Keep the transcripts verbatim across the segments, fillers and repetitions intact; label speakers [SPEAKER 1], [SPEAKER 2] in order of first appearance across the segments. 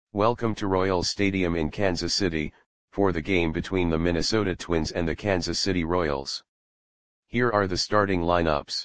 [SPEAKER 1] Welcome to Royals Stadium in Kansas City, for the game between the Minnesota Twins and the Kansas City Royals. Here are the starting lineups.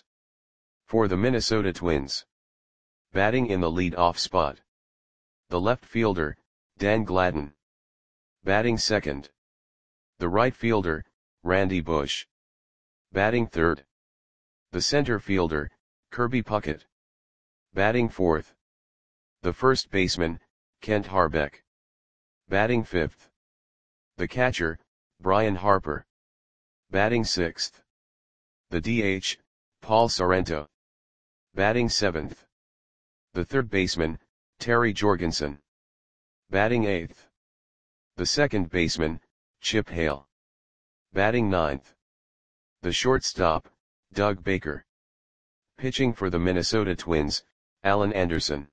[SPEAKER 1] For the Minnesota Twins. Batting in the lead-off spot. The left fielder, Dan Gladden. Batting second. The right fielder, Randy Bush. Batting third. The center fielder, Kirby Puckett. Batting fourth. The first baseman, Kent Hrbek. Batting fifth. The catcher, Brian Harper. Batting sixth. The D H, Paul Sorrento. Batting seventh. The third baseman, Terry Jorgensen. Batting eighth. The second baseman, Chip Hale. Batting ninth. The shortstop, Doug Baker. Pitching for the Minnesota Twins, Alan Anderson.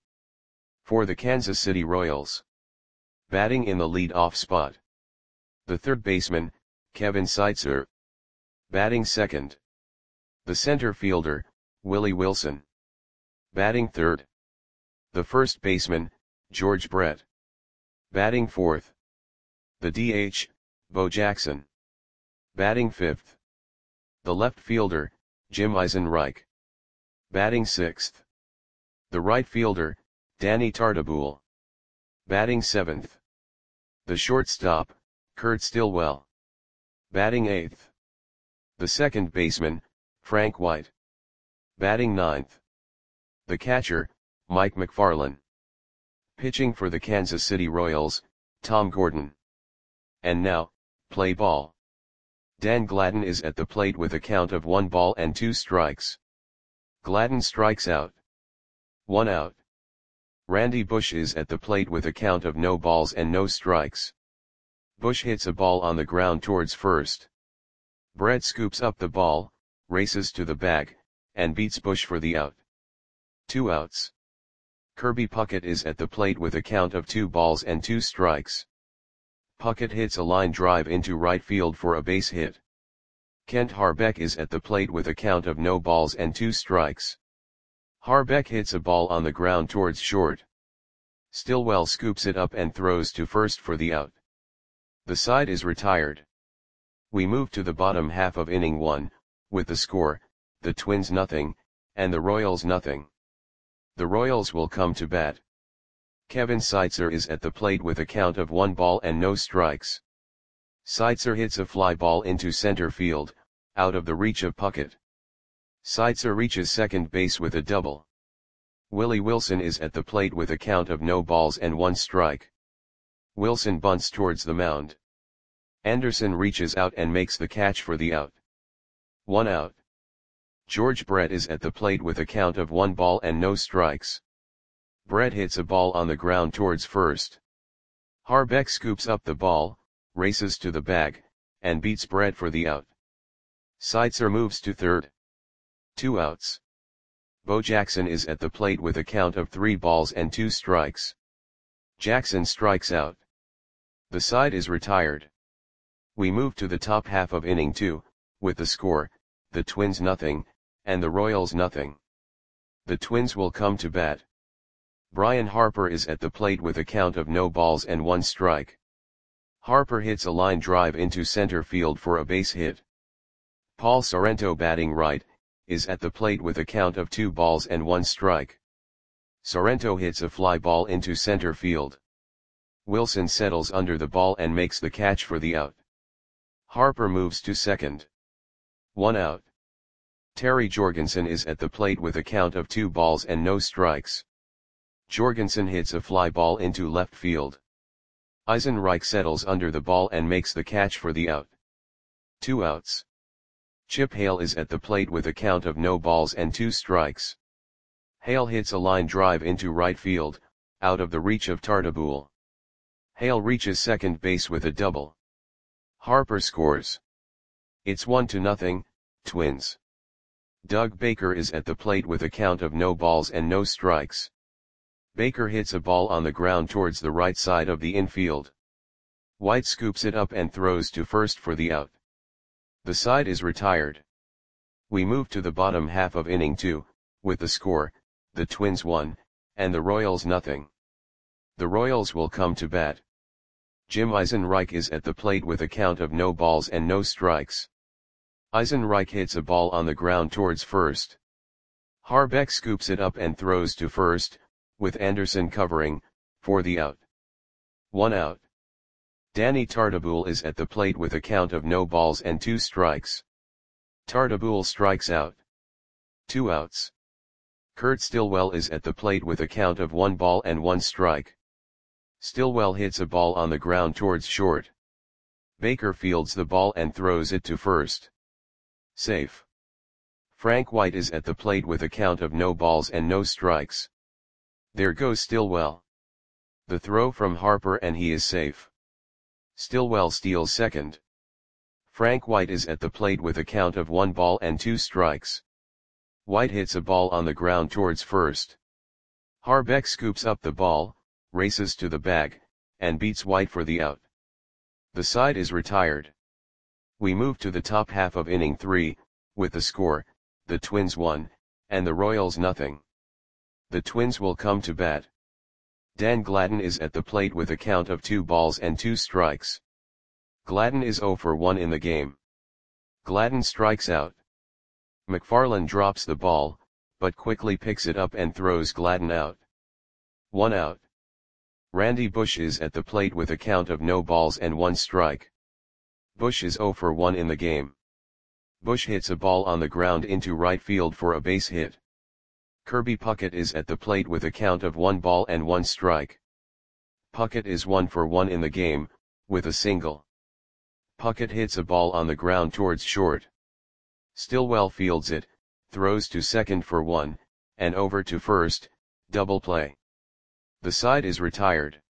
[SPEAKER 1] For the Kansas City Royals. Batting in the lead-off spot. The third baseman, Kevin Seitzer. Batting second. The center fielder, Willie Wilson. Batting third. The first baseman, George Brett. Batting fourth. The D H, Bo Jackson. Batting fifth. The left fielder, Jim Eisenreich. Batting sixth. The right fielder, Danny Tartabull. Batting seventh. The shortstop, Kurt Stillwell. Batting eighth. The second baseman, Frank White. Batting ninth. The catcher, Mike McFarland. Pitching for the Kansas City Royals, Tom Gordon. And now, play ball. Dan Gladden is at the plate with a count of one ball and two strikes. Gladden strikes out. One out. Randy Bush is at the plate with a count of no balls and no strikes. Bush hits a ball on the ground towards first. Brett scoops up the ball, races to the bag, and beats Bush for the out. Two outs. Kirby Puckett is at the plate with a count of two balls and two strikes. Puckett hits a line drive into right field for a base hit. Kent Hrbek is at the plate with a count of no balls and two strikes. Hrbek hits a ball on the ground towards short. Stillwell scoops it up and throws to first for the out. The side is retired. We move to the bottom half of inning one, with the score, the Twins nothing, and the Royals nothing. The Royals will come to bat. Kevin Seitzer is at the plate with a count of one ball and no strikes. Seitzer hits a fly ball into center field, out of the reach of Puckett. Seitzer reaches second base with a double. Willie Wilson is at the plate with a count of no balls and one strike. Wilson bunts towards the mound. Anderson reaches out and makes the catch for the out. One out. George Brett is at the plate with a count of one ball and no strikes. Brett hits a ball on the ground towards first. Hrbek scoops up the ball, races to the bag, and beats Brett for the out. Seitzer moves to third. Two outs. Bo Jackson is at the plate with a count of three balls and two strikes. Jackson strikes out. The side is retired. We move to the top half of inning two, with the score, the Twins nothing, and the Royals nothing. The Twins will come to bat. Brian Harper is at the plate with a count of no balls and one strike. Harper hits a line drive into center field for a base hit. Paul Sorrento, batting right, is at the plate with a count of two balls and one strike. Sorrento hits a fly ball into center field. Wilson settles under the ball and makes the catch for the out. Harper moves to second. One out. Terry Jorgensen is at the plate with a count of two balls and no strikes. Jorgensen hits a fly ball into left field. Eisenreich settles under the ball and makes the catch for the out. Two outs. Chip Hale is at the plate with a count of no balls and two strikes. Hale hits a line drive into right field, out of the reach of Tartabull. Hale reaches second base with a double. Harper scores. It's one to nothing, Twins. Doug Baker is at the plate with a count of no balls and no strikes. Baker hits a ball on the ground towards the right side of the infield. White scoops it up and throws to first for the out. The side is retired. We move to the bottom half of inning two, with the score, the Twins one, and the Royals nothing. The Royals will come to bat. Jim Eisenreich is at the plate with a count of no balls and no strikes. Eisenreich hits a ball on the ground towards first. Harbeck scoops it up and throws to first, with Anderson covering, for the out. One out. Danny Tartabull is at the plate with a count of no balls and two strikes. Tartabull strikes out. Two outs. Kurt Stillwell is at the plate with a count of one ball and one strike. Stillwell hits a ball on the ground towards short. Baker fields the ball and throws it to first. Safe. Frank White is at the plate with a count of no balls and no strikes. There goes Stillwell. The throw from Harper and he is safe. Stillwell steals second. Frank White is at the plate with a count of one ball and two strikes. White hits a ball on the ground towards first. Harbeck scoops up the ball, races to the bag, and beats White for the out. The side is retired. We move to the top half of inning three, with the score, the Twins one, and the Royals nothing. The Twins will come to bat. Dan Gladden is at the plate with a count of two balls and two strikes. Gladden is oh for one in the game. Gladden strikes out. McFarland drops the ball, but quickly picks it up and throws Gladden out. One out. Randy Bush is at the plate with a count of no balls and one strike. Bush is oh for one in the game. Bush hits a ball on the ground into right field for a base hit. Kirby Puckett is at the plate with a count of one ball and one strike. Puckett is one for one in the game, with a single. Puckett hits a ball on the ground towards short. Stillwell fields it, throws to second for one, and over to first, double play. The side is retired.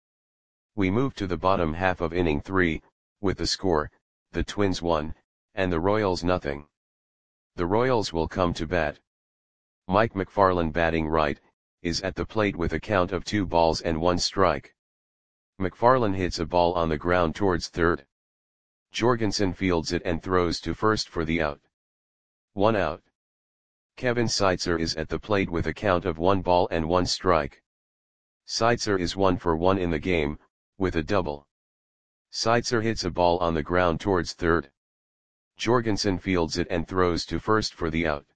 [SPEAKER 1] We move to the bottom half of inning three, with the score, the Twins one, and the Royals nothing. The Royals will come to bat. Mike McFarland batting right, is at the plate with a count of two balls and one strike. McFarland hits a ball on the ground towards third. Jorgensen fields it and throws to first for the out. One out. Kevin Seitzer is at the plate with a count of one ball and one strike. Seitzer is one for one in the game, with a double. Seitzer hits a ball on the ground towards third. Jorgensen fields it and throws to first for the out.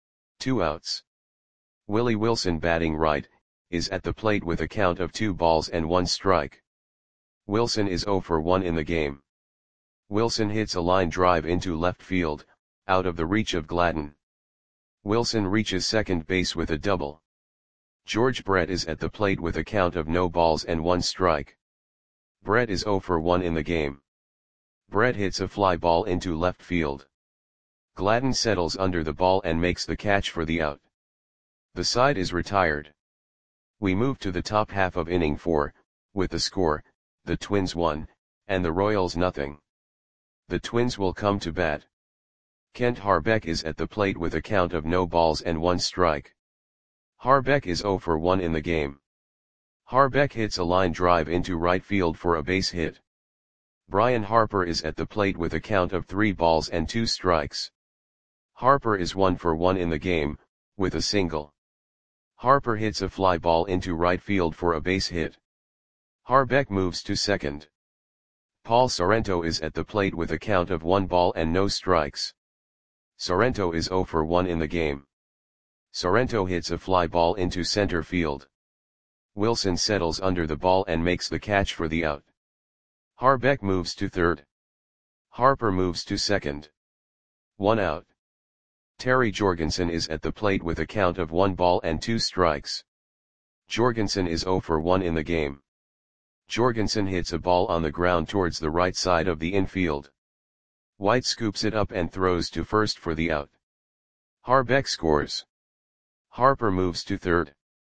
[SPEAKER 1] Two outs. Willie Wilson batting right, is at the plate with a count of two balls and one strike. Wilson is oh for one in the game. Wilson hits a line drive into left field, out of the reach of Gladden. Wilson reaches second base with a double. George Brett is at the plate with a count of no balls and one strike. Brett is oh for one in the game. Brett hits a fly ball into left field. Gladden settles under the ball and makes the catch for the out. The side is retired. We move to the top half of inning four, with the score, the Twins one, and the Royals nothing. The Twins will come to bat. Kent Harbeck is at the plate with a count of no balls and one strike. Harbeck is oh for one in the game. Harbeck hits a line drive into right field for a base hit. Brian Harper is at the plate with a count of three balls and two strikes. Harper is one for one in the game, with a single. Harper hits a fly ball into right field for a base hit. Harbeck moves to second. Paul Sorrento is at the plate with a count of one ball and no strikes. Sorrento is oh for one in the game. Sorrento hits a fly ball into center field. Wilson settles under the ball and makes the catch for the out. Harbeck moves to third. Harper moves to second. One out. Terry Jorgensen is at the plate with a count of one ball and two strikes. Jorgensen is oh for one in the game. Jorgensen hits a ball on the ground towards the right side of the infield. White scoops it up and throws to first for the out. Harbeck scores. Harper moves to third.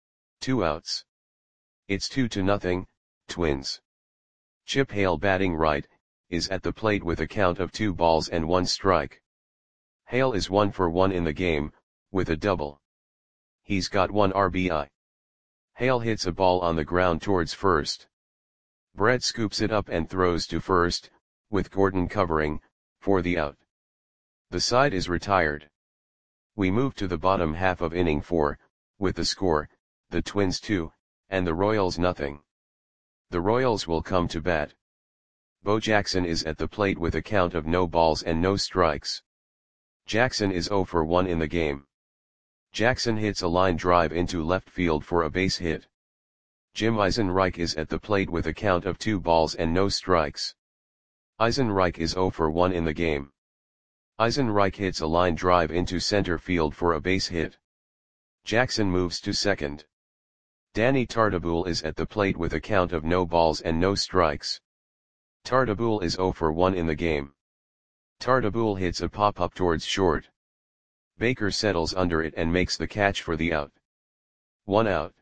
[SPEAKER 1] Two outs. It's two to nothing, Twins. Chip Hale batting right, is at the plate with a count of two balls and one strike. Hale is one for one in the game, with a double. He's got one R B I. Hale hits a ball on the ground towards first. Brett scoops it up and throws to first, with Gordon covering, for the out. The side is retired. We move to the bottom half of inning four, with the score, the Twins two, and the Royals nothing. The Royals will come to bat. Bo Jackson is at the plate with a count of no balls and no strikes. Jackson is zero for one in the game. Jackson hits a line drive into left field for a base hit. Jim Eisenreich is at the plate with a count of two balls and no strikes. Eisenreich is zero for one in the game. Eisenreich hits a line drive into center field for a base hit. Jackson moves to second. Danny Tartabull is at the plate with a count of no balls and no strikes. Tartabull is zero for one in the game. Tartabull hits a pop-up towards short. Baker settles under it and makes the catch for the out. One out.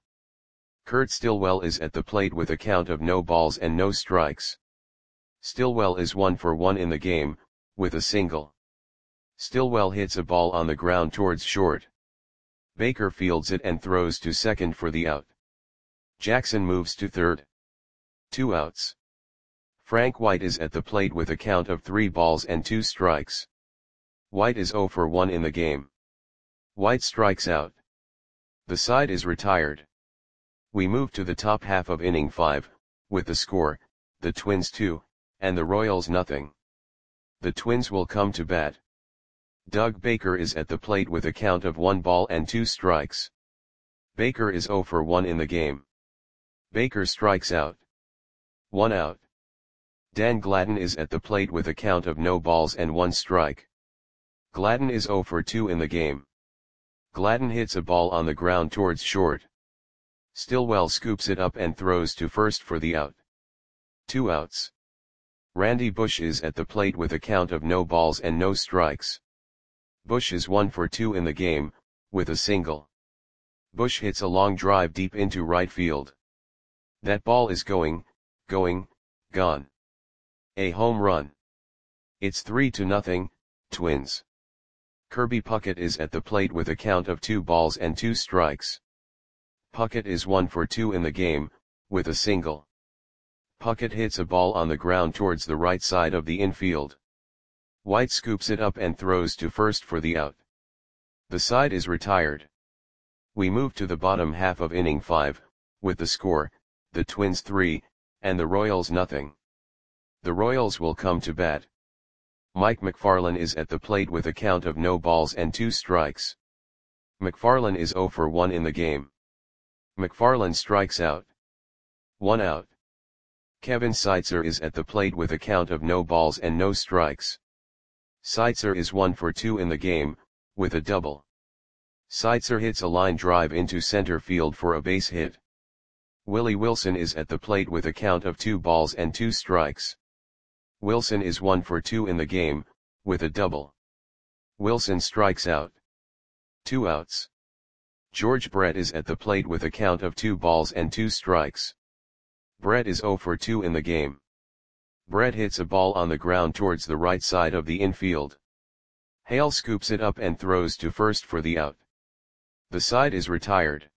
[SPEAKER 1] Kurt Stillwell is at the plate with a count of no balls and no strikes. Stillwell is one for one in the game, with a single. Stillwell hits a ball on the ground towards short. Baker fields it and throws to second for the out. Jackson moves to third. Two outs. Frank White is at the plate with a count of three balls and two strikes. White is zero for one in the game. White strikes out. The side is retired. We move to the top half of inning five, with the score, the Twins two, and the Royals nothing. The Twins will come to bat. Doug Baker is at the plate with a count of one ball and two strikes. Baker is zero for one in the game. Baker strikes out. One out. Dan Gladden is at the plate with a count of no balls and one strike. Gladden is zero for two in the game. Gladden hits a ball on the ground towards short. Stillwell scoops it up and throws to first for the out. Two outs. Randy Bush is at the plate with a count of no balls and no strikes. Bush is one for two in the game, with a single. Bush hits a long drive deep into right field. That ball is going, going, gone. A home run. It's three to nothing, Twins. Kirby Puckett is at the plate with a count of two balls and two strikes. Puckett is one for two in the game, with a single. Puckett hits a ball on the ground towards the right side of the infield. White scoops it up and throws to first for the out. The side is retired. We move to the bottom half of inning five, with the score, the Twins three, and the Royals nothing. The Royals will come to bat. Mike McFarland is at the plate with a count of no balls and two strikes. McFarland is zero for one in the game. McFarland strikes out. One out. Kevin Seitzer is at the plate with a count of no balls and no strikes. Seitzer is one for two in the game, with a double. Seitzer hits a line drive into center field for a base hit. Willie Wilson is at the plate with a count of two balls and two strikes. Wilson is one for two in the game, with a double. Wilson strikes out. Two outs. George Brett is at the plate with a count of two balls and two strikes. Brett is zero for two in the game. Brett hits a ball on the ground towards the right side of the infield. Hale scoops it up and throws to first for the out. The side is retired.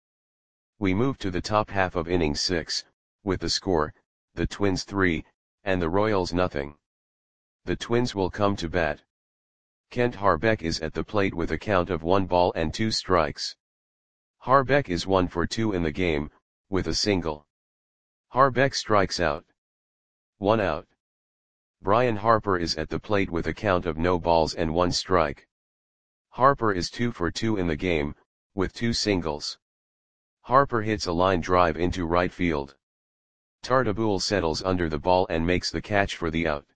[SPEAKER 1] We move to the top half of inning six, with the score, the Twins three, and the Royals nothing. The Twins will come to bat. Kent Harbeck is at the plate with a count of one ball and two strikes. Harbeck is one for two in the game, with a single. Harbeck strikes out. One out. Brian Harper is at the plate with a count of no balls and one strike. Harper is two for two in the game, with two singles. Harper hits a line drive into right field. Tartabull settles under the ball and makes the catch for the out.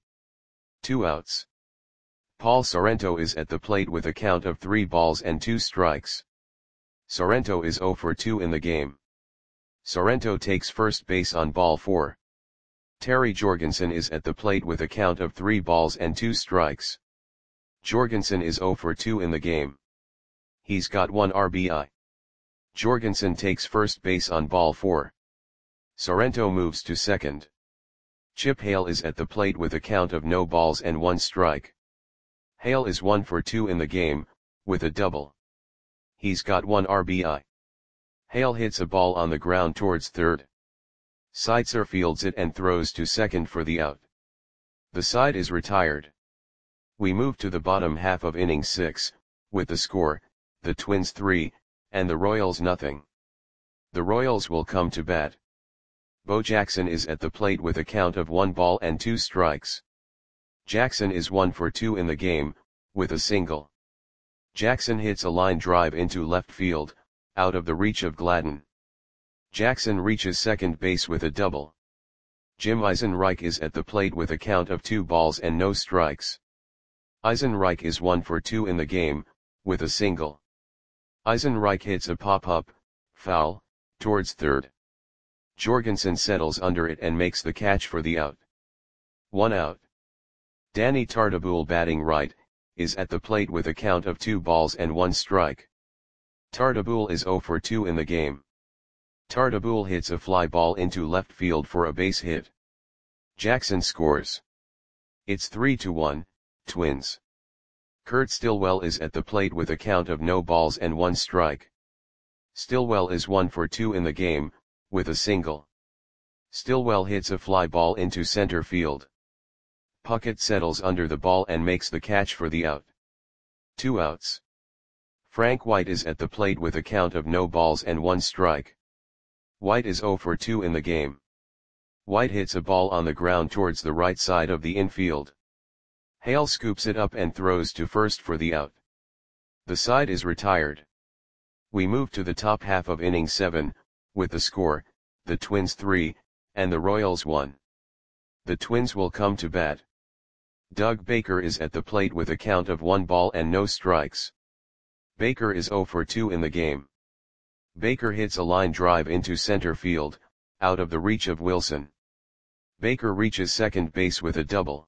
[SPEAKER 1] Two outs. Paul Sorrento is at the plate with a count of three balls and two strikes. Sorrento is zero for two in the game. Sorrento takes first base on ball four. Terry Jorgensen is at the plate with a count of three balls and two strikes. Jorgensen is zero for two in the game. He's got one R B I. Jorgensen takes first base on ball four. Sorrento moves to second. Chip Hale is at the plate with a count of no balls and one strike. Hale is one for two in the game, with a double. He's got one R B I. Hale hits a ball on the ground towards third. Seitzer fields it and throws to second for the out. The side is retired. We move to the bottom half of inning six, with the score, the Twins three, and the Royals nothing. The Royals will come to bat. Bo Jackson is at the plate with a count of one ball and two strikes. Jackson is one for two in the game, with a single. Jackson hits a line drive into left field, out of the reach of Gladden. Jackson reaches second base with a double. Jim Eisenreich is at the plate with a count of two balls and no strikes. Eisenreich is one for two in the game, with a single. Eisenreich hits a pop-up, foul, towards third. Jorgensen settles under it and makes the catch for the out. One out. Danny Tartabull, batting right, is at the plate with a count of two balls and one strike. Tartabull is zero for two in the game. Tartabull hits a fly ball into left field for a base hit. Jackson scores. It's three to one, Twins. Kurt Stillwell is at the plate with a count of no balls and one strike. Stillwell is one for two in the game, with a single. Stillwell hits a fly ball into center field. Puckett settles under the ball and makes the catch for the out. Two outs. Frank White is at the plate with a count of no balls and one strike. White is zero for two in the game. White hits a ball on the ground towards the right side of the infield. Hale scoops it up and throws to first for the out. The side is retired. We move to the top half of inning seven, with the score, the Twins three, and the Royals one. The Twins will come to bat. Doug Baker is at the plate with a count of one ball and no strikes. Baker is zero for two in the game. Baker hits a line drive into center field, out of the reach of Wilson. Baker reaches second base with a double.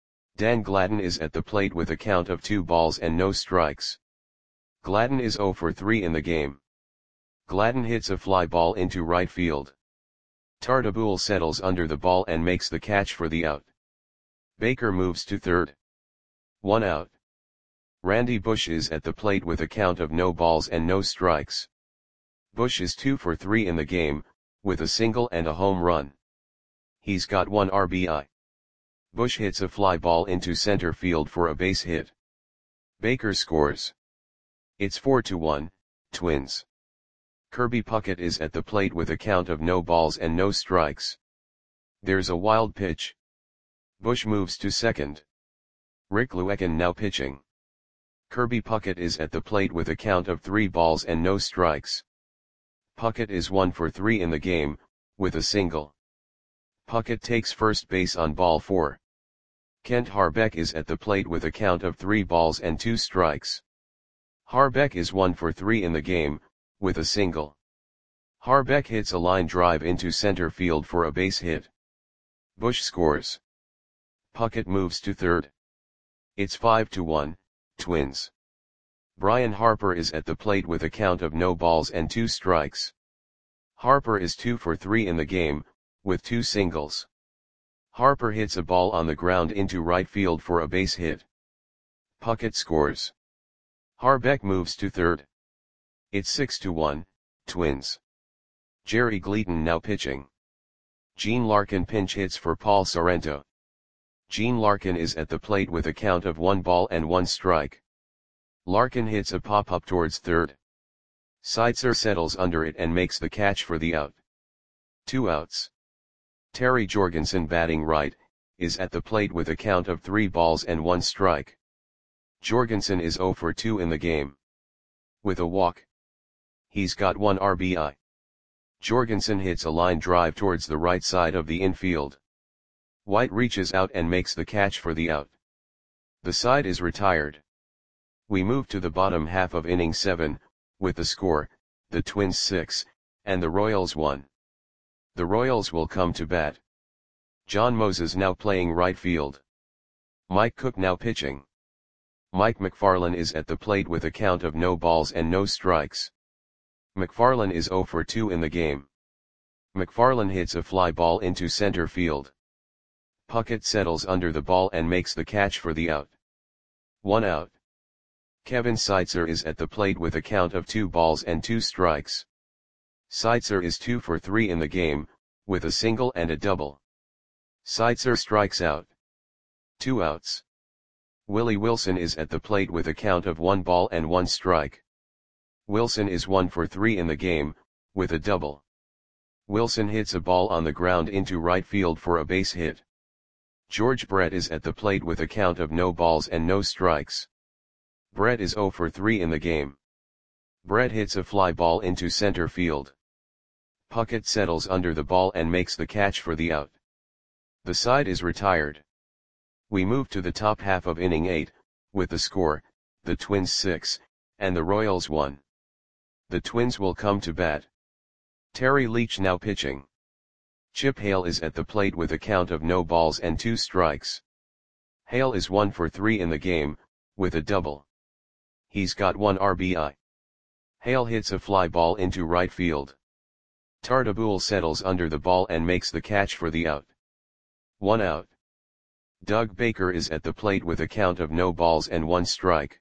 [SPEAKER 1] Dan Gladden is at the plate with a count of two balls and no strikes. Gladden is zero for three in the game. Gladden hits a fly ball into right field. Tartabull settles under the ball and makes the catch for the out. Baker moves to third. One out. Randy Bush is at the plate with a count of no balls and no strikes. Bush is two for three in the game, with a single and a home run. He's got one R B I. Bush hits a fly ball into center field for a base hit. Baker scores. It's four to one, Twins. Kirby Puckett is at the plate with a count of no balls and no strikes. There's a wild pitch. Bush moves to second. Rick Luekin now pitching. Kirby Puckett is at the plate with a count of three balls and no strikes. Puckett is one for three in the game, with a single. Puckett takes first base on ball four. Kent Harbeck is at the plate with a count of three balls and two strikes. Harbeck is one for three in the game, with a single. Harbeck hits a line drive into center field for a base hit. Bush scores. Puckett moves to third. It's five to one, Twins. Brian Harper is at the plate with a count of no balls and two strikes. Harper is two for three in the game, with two singles. Harper hits a ball on the ground into right field for a base hit. Puckett scores. Harbeck moves to third. It's six to one, Twins. Jerry Gleaton now pitching. Gene Larkin pinch hits for Paul Sorrento. Gene Larkin is at the plate with a count of one ball and one strike. Larkin hits a pop-up towards third. Seitzer settles under it and makes the catch for the out. Two outs. Terry Jorgensen, batting right, is at the plate with a count of three balls and one strike. Jorgensen is zero for two in the game. With a walk. He's got one R B I. Jorgensen hits a line drive towards the right side of the infield. White reaches out and makes the catch for the out. The side is retired. We move to the bottom half of inning seven, with the score, the Twins six, and the Royals one. The Royals will come to bat. John Moses now playing right field. Mike Cook now pitching. Mike McFarland is at the plate with a count of no balls and no strikes. McFarland is zero for two in the game. McFarland hits a fly ball into center field. Puckett settles under the ball and makes the catch for the out. One out. Kevin Seitzer is at the plate with a count of two balls and two strikes. Seitzer is two for three in the game, with a single and a double. Seitzer strikes out. Two outs. Willie Wilson is at the plate with a count of one ball and one strike. Wilson is one for three in the game, with a double. Wilson hits a ball on the ground into right field for a base hit. George Brett is at the plate with a count of no balls and no strikes. Brett is zero for three in the game. Brett hits a fly ball into center field. Puckett settles under the ball and makes the catch for the out. The side is retired. We move to the top half of inning eight, with the score, the Twins six, and the Royals one. The Twins will come to bat. Terry Leach now pitching. Chip Hale is at the plate with a count of no balls and two strikes. Hale is one for three in the game, with a double. He's got one R B I. Hale hits a fly ball into right field. Tartabull settles under the ball and makes the catch for the out. One out. Doug Baker is at the plate with a count of no balls and one strike.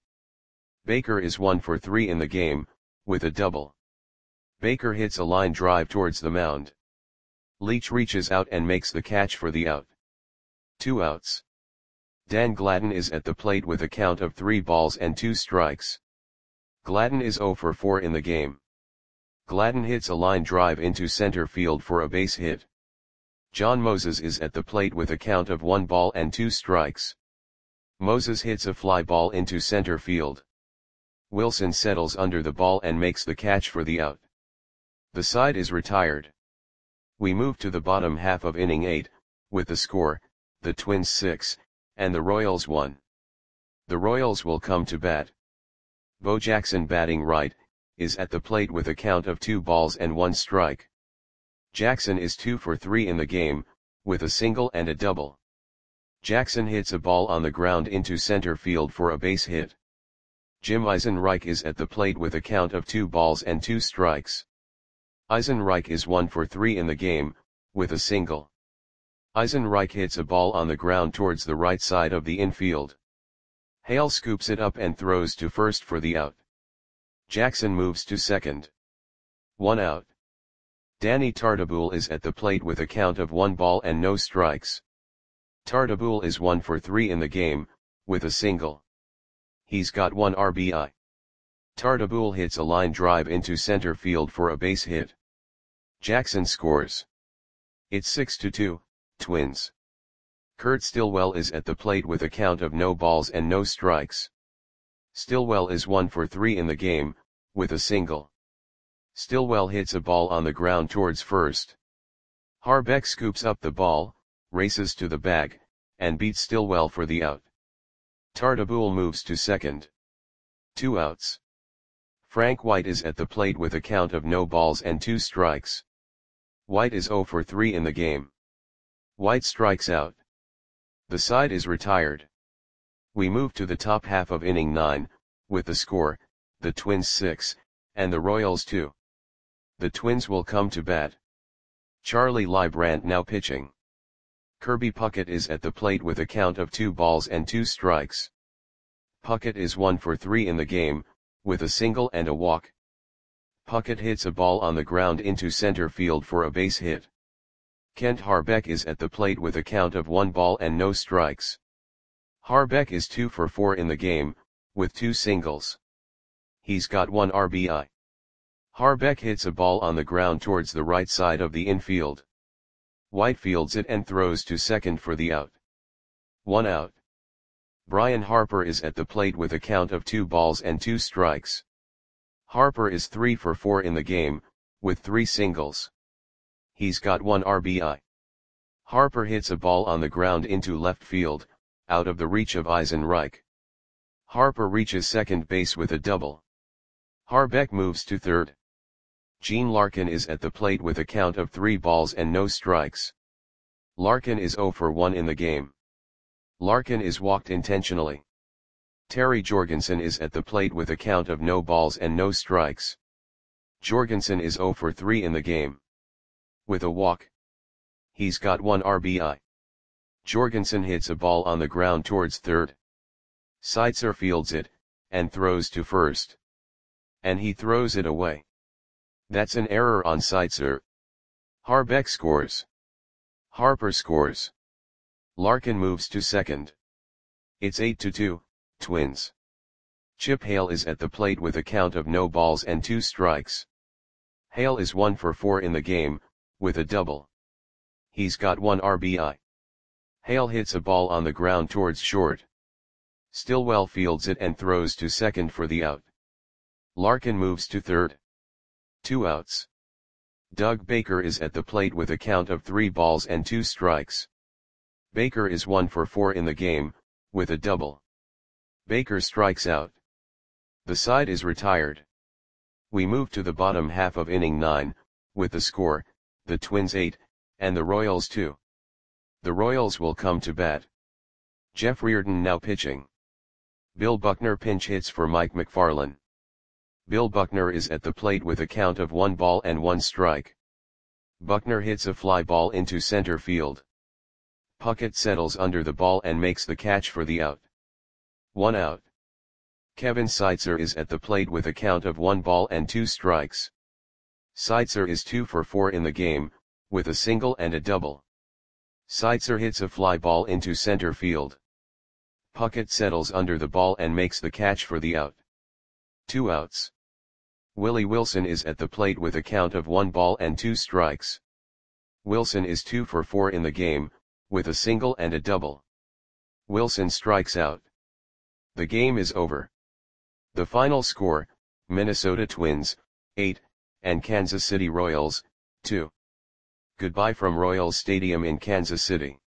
[SPEAKER 1] Baker is one for three in the game, with a double. Baker hits a line drive towards the mound. Leach reaches out and makes the catch for the out. Two outs. Dan Gladden is at the plate with a count of three balls and two strikes. Gladden is zero for four in the game. Gladden hits a line drive into center field for a base hit. John Moses is at the plate with a count of one ball and two strikes. Moses hits a fly ball into center field. Wilson settles under the ball and makes the catch for the out. The side is retired. We move to the bottom half of inning eight, with the score, the Twins six, and the Royals one. The Royals will come to bat. Bo Jackson, batting right, is at the plate with a count of two balls and one strike. Jackson is two for three in the game, with a single and a double. Jackson hits a ball on the ground into center field for a base hit. Jim Eisenreich is at the plate with a count of two balls and two strikes. Eisenreich is one for three in the game, with a single. Eisenreich hits a ball on the ground towards the right side of the infield. Hale scoops it up and throws to first for the out. Jackson moves to second. One out. Danny Tartabull is at the plate with a count of one ball and no strikes. Tartabull is one for three in the game, with a single. He's got one R B I. Tartabull hits a line drive into center field for a base hit. Jackson scores. It's six to two, Twins. Kurt Stillwell is at the plate with a count of no balls and no strikes. Stillwell is one for three in the game, with a single. Stillwell hits a ball on the ground towards first. Harbeck scoops up the ball, races to the bag, and beats Stillwell for the out. Tartabull moves to second. Two outs. Frank White is at the plate with a count of no balls and two strikes. White is zero for three in the game. White strikes out. The side is retired. We move to the top half of inning nine, with the score, the Twins six, and the Royals two. The Twins will come to bat. Charlie Leibrandt now pitching. Kirby Puckett is at the plate with a count of two balls and two strikes. Puckett is one for three in the game, with a single and a walk. Puckett hits a ball on the ground into center field for a base hit. Kent Harbeck is at the plate with a count of one ball and no strikes. Harbeck is two for four in the game, with two singles. He's got one R B I. Harbeck hits a ball on the ground towards the right side of the infield. White fields it and throws to second for the out. One out. Brian Harper is at the plate with a count of two balls and two strikes. Harper is three for four in the game, with three singles. He's got one R B I. Harper hits a ball on the ground into left field, out of the reach of Eisenreich. Harper reaches second base with a double. Harbeck moves to third. Gene Larkin is at the plate with a count of three balls and no strikes. Larkin is zero for one in the game. Larkin is walked intentionally. Terry Jorgensen is at the plate with a count of no balls and no strikes. Jorgensen is zero for three in the game. With a walk. He's got one R B I. Jorgensen hits a ball on the ground towards third. Seitzer fields it, and throws to first. And he throws it away. That's an error on Seitzer. Harbeck scores. Harper scores. Larkin moves to second. It's eight to two, Twins. Chip Hale is at the plate with a count of no balls and two strikes. Hale is one for four in the game, with a double. He's got one R B I. Hale hits a ball on the ground towards short. Stillwell fields it and throws to second for the out. Larkin moves to third. Two outs. Doug Baker is at the plate with a count of three balls and two strikes. Baker is one for four in the game, with a double. Baker strikes out. The side is retired. We move to the bottom half of inning nine, with the score, the Twins eight, and the Royals two. The Royals will come to bat. Jeff Reardon now pitching. Bill Buckner pinch hits for Mike McFarland. Bill Buckner is at the plate with a count of one ball and one strike. Buckner hits a fly ball into center field. Puckett settles under the ball and makes the catch for the out. One out. Kevin Seitzer is at the plate with a count of one ball and two strikes. Seitzer is two for four in the game, with a single and a double. Seitzer hits a fly ball into center field. Puckett settles under the ball and makes the catch for the out. Two outs. Willie Wilson is at the plate with a count of one ball and two strikes. Wilson is two for four in the game, with a single and a double. Wilson strikes out. The game is over. The final score, Minnesota Twins, eight, and Kansas City Royals, two. Goodbye from Royals Stadium in Kansas City.